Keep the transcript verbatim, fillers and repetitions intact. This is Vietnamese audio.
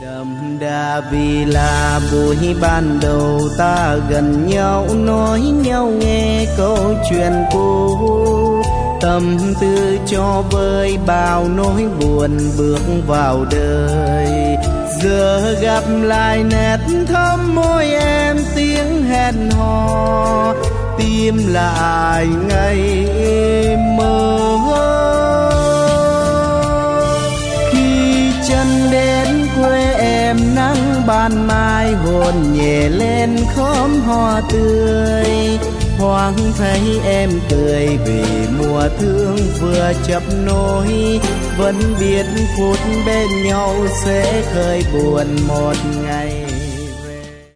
Đậm đà vì là buổi ban đầu ta gần nhau, nói nhau nghe câu chuyện cũ, tâm tư cho vơi bao nỗi buồn bước vào đời. Giờ gặp lại nét thắm môi em, tiếng hẹn hò tim lại ngày mơ. Khi chân đến quê em, nắng ban mai hồn nhẹ lên khóm hoa tươi, thoáng thấy em cười vì mùa thương vừa chấp nối. Vẫn biết phút bên nhau sẽ khơi buồn một ngày.